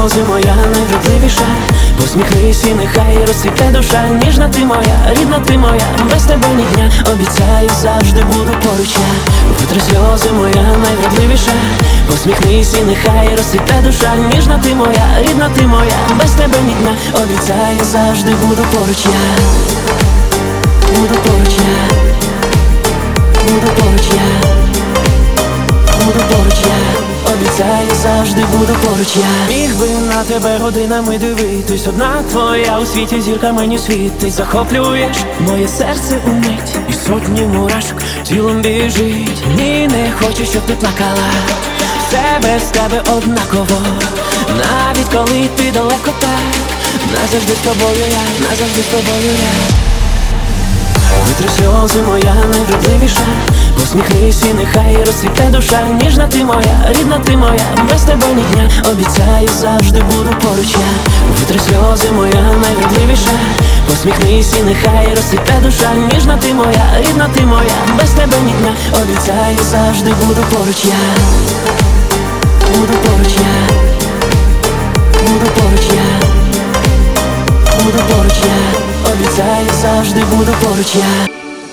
сльози моя найвродливіша. Посміхнись і нехай розцвіте душа. Ніжна ти моя, рідна ти моя, без тебе ні дня. Обіцяю, завжди буду поруч я. Витри сльози моя найвродливіша. Посміхнись і нехай розцвіте душа. Ніжна ти моя, рідна ти моя, без тебе ні дня. Обіцяю, завжди буду поруч я. Буду поруч я. Буду поруч я. Буду поруч я. Обіцяю, завжди буду поруч я. Міг би на тебе годинами дивитись. Одна твоя у світі зірка мені світить. Захоплюєш моє серце умить, і сотні мурашок тілом біжить. Ні, не хочу, щоб ти плакала. Все без тебе однаково. Навіть коли ти далеко так. Назавжди з тобою я, назавжди з тобою я. Витри сльози моя найвродливіша. Посміхнись і нехай розцвіте душа. Ніжна ти моя, рідна ти моя, без тебе ні дня. Обіцяю, завжди буду поруч я. Витри сльози моя найвродливіша. Посміхнись і нехай розцвіте душа. Ніжна ти моя, рідна ти моя, без тебе ні дня. Обіцяю, завжди буду поруч я. Буду поруч я. Буду поруч я. Буду поруч я. Обіцяю, завжди буду поруч я.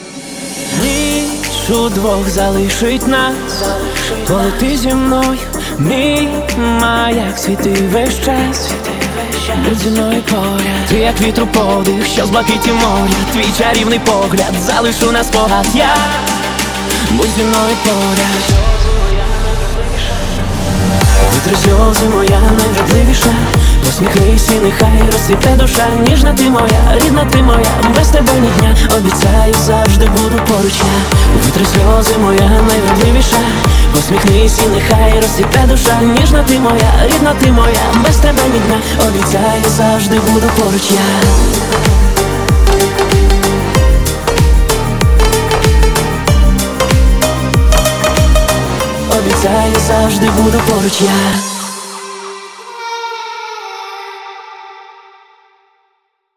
Ніч удвох залишить нас, коли ти зі мною, мій маяк світи весь час. Будь зі мною поряд, ти як вітру подих, що з блакиті моря. Твій чарівний погляд залишу на спогад я. Будь зі мною поряд. Витри сльози моя найвродливіша. Посміхнись і нехай розцвіте душа. Ніжна ти моя, рідна ти моя, без тебе ні дня. Обіцяю, завжди буду поруч я. Витри сльози моя найвродливіша. Посміхнись і нехай розцвіте душа. Ніжна ти моя, рідна ти моя, без тебе ні дня. Обіцяю, завжди буду поруч я. Обіцяю, завжди буду поруч я.